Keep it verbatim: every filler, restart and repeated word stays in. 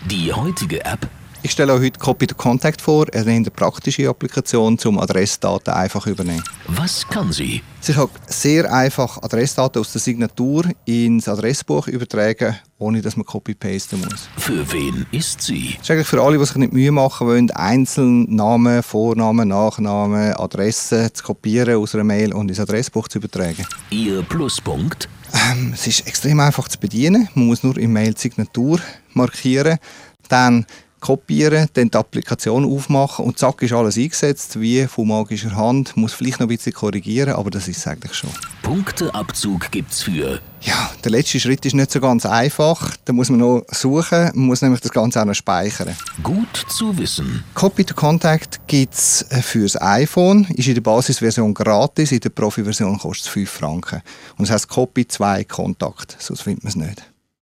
Die heutige App. Ich stelle euch heute Copy to Contact vor, eine praktische Applikation, um Adressdaten einfach zu übernehmen. Was kann sie? Sie kann sehr einfach Adressdaten aus der Signatur ins Adressbuch übertragen, ohne dass man Copy-pasten muss. Für wen ist sie? Das ist eigentlich für alle, die sich nicht Mühe machen wollen, einzeln Namen, Vornamen, Nachnamen, Adressen zu kopieren aus einer Mail und ins Adressbuch zu übertragen. Ihr Pluspunkt? Ähm, es ist extrem einfach zu bedienen. Man muss nur im Mail die Signatur markieren, dann kopieren, dann die Applikation aufmachen und zack ist alles eingesetzt, wie von magischer Hand. Muss vielleicht noch ein bisschen korrigieren, aber das ist es eigentlich schon. Punkteabzug gibt's für. Ja, der letzte Schritt ist nicht so ganz einfach. Da muss man noch suchen, man muss nämlich das Ganze auch noch speichern. Gut zu wissen. Copy to Contact gibt es fürs iPhone, ist in der Basisversion gratis, in der Profi-Version kostet es fünf Franken. Und das heisst Copy zwei Kontakt, sonst findet man es nicht.